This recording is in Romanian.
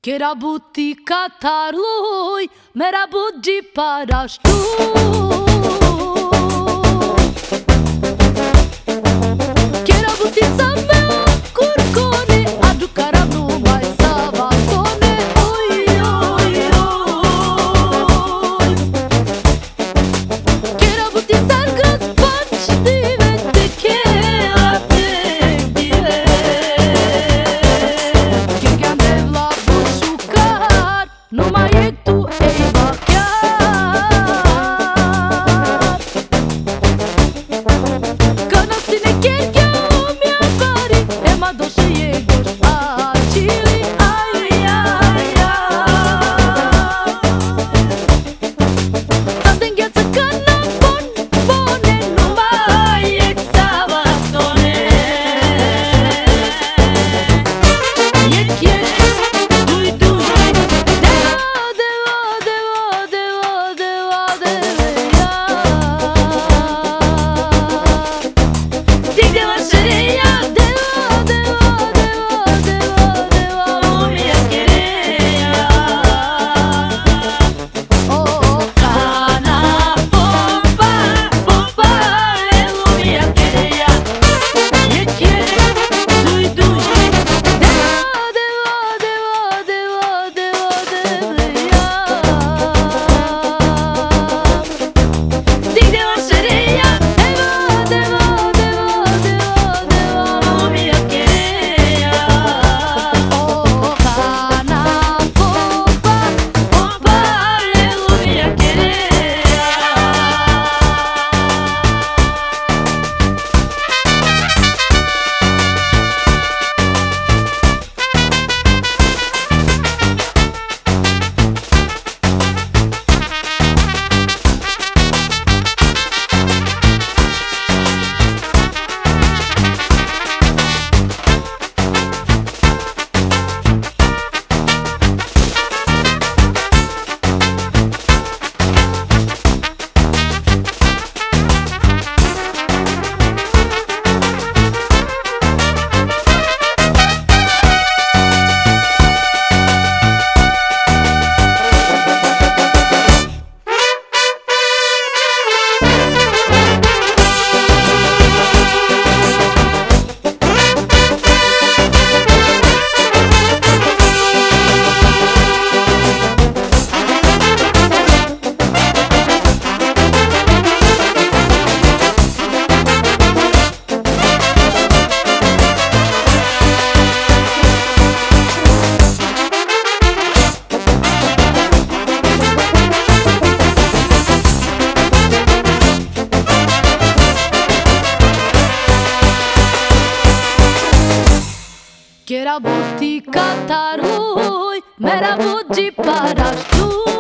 Que era butica tarlui, mera bugi paraș tu. Que era butița mea curcone, adu cara numai să vacone. Oi, oi, oi. Que era butița gras panci divente che a te dire. Que andev la bușucar, numai e tu ei va chiar. Că nu ține chiar chiar mi-a pari, e ma doșe e goș acili, ai, ai, ai. Să-te îngheață că n-am bone, numai e xavatone. Iec, iec, dui, dui, deva, deva, deva, deva, deva, deva, Dig deva sereia, deva, deva, deva, deva, deva, lumea chereia. Oh, cana, pompa, pompa, e lumea chereia. Iec, iec, dui, dui, deva, deva, deva, deva, deva, deva, Dig deva sereia, deva, deva, deva, deva, deva, lumea chereia. Oh, cana, pompa, pompa, e lumea chereia. Que era butica tarui, mera bugi paraș tu.